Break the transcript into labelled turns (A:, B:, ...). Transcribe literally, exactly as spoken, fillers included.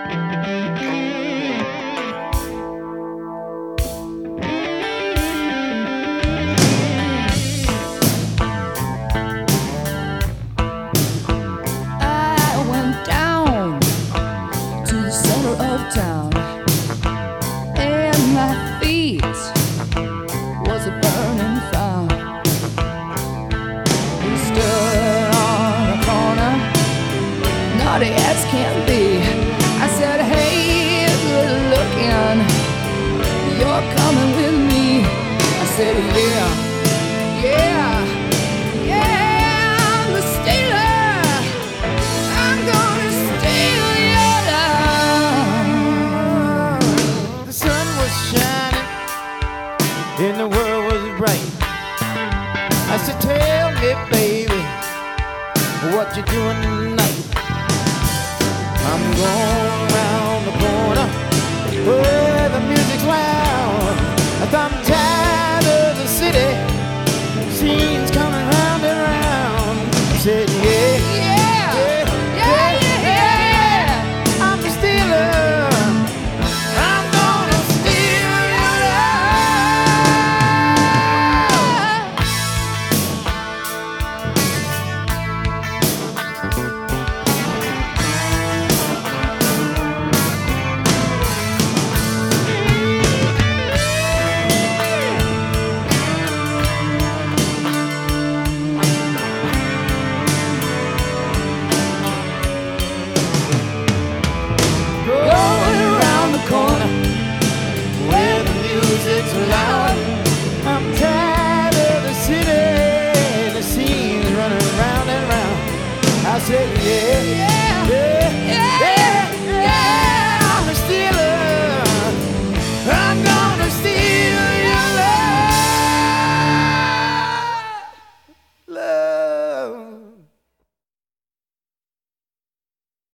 A: Town, and my feet was a burning fire. We stood on a corner, naughty as can be. I said, hey, good looking, you're coming with me. I said, yeah, yeah, yeah, I'm the stealer. I'm gonna steal your love.
B: The sun was shining and the world was bright. I said, tell me, baby, what you doing tonight? I'm going round the corner where the music's loud. I'm tired of the city, scenes coming round and round. I said, yeah,
A: Yeah,
B: yeah,
A: yeah, yeah, yeah.
B: I'm the stealer. I'm gonna steal your going around the corner where the music's loud. I'm tired of the city, the scene's running round and round. I said,